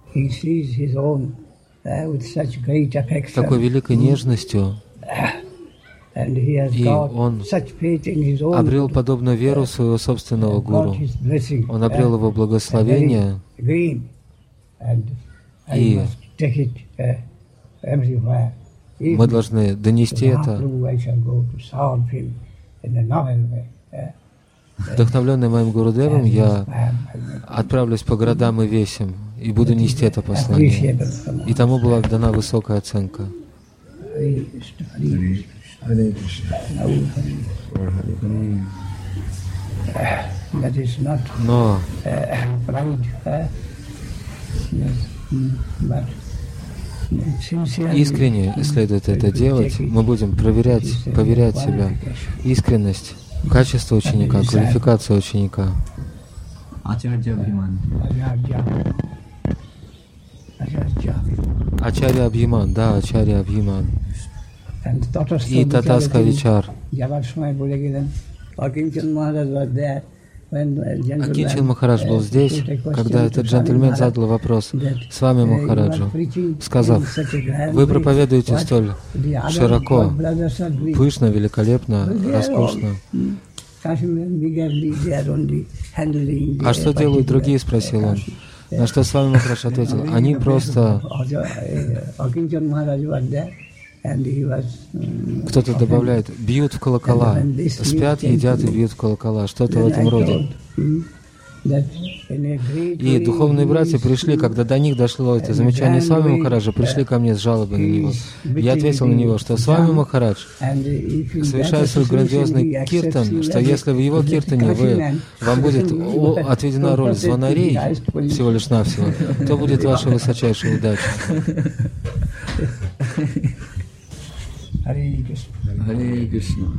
he sees his own with such great с такой affection, великой нежностью, and he has и got он such faith in his own обрел Guru, подобную веру своего собственного got гуру. his blessing, Он обрел его благословение, green, and I и must take it everywhere. мы должны донести это. Mahaprabhu, I shall go to serve him in a novel way. Вдохновленный моим Гурудевом, я отправлюсь по городам и весям и буду нести это послание. И тому была дана высокая оценка. Но искренне следует это делать. Мы будем проверять себя. Искренность, качество ученика, квалификация ученика. Ачарья Абхиман, да, Ачарья Абхиман. И Татаска Вичар. Акинчан Махарадж был здесь, когда этот джентльмен задал вопрос Свами Махараджу, сказав: «Вы проповедуете столь широко, пышно, великолепно, роскошно. А что делают другие?» — спросил он. На что Свами Махарадж ответил: «Они просто...» Кто-то добавляет, бьют в колокола, спят, едят и бьют в колокола, что-то в этом роде. И духовные братья пришли, когда до них дошло это замечание Свами Махараджа, пришли ко мне с жалобой на него. Я ответил на него, что Свами Махарадж совершает свой грандиозный киртан, что если в его киртане вам будет отведена роль звонарей, всего лишь навсего, то будет ваша высочайшая удача. Hare Krishna. Hare Krishna.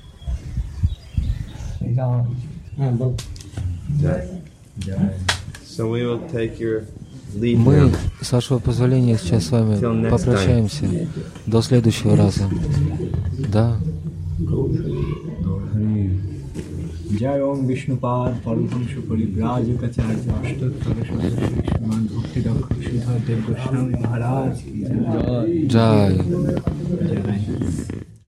So we will take your lead Мы, now. с вашего позволения, сейчас с вами попрощаемся. До следующего раза. Да. Jai Om Vishnupad Paramahamsa Parivrajakacarya Ashtatara Shriman Bhaktivedanta Sridhar Dev Goswami Maharaj Ki Jai. Jai. Jai.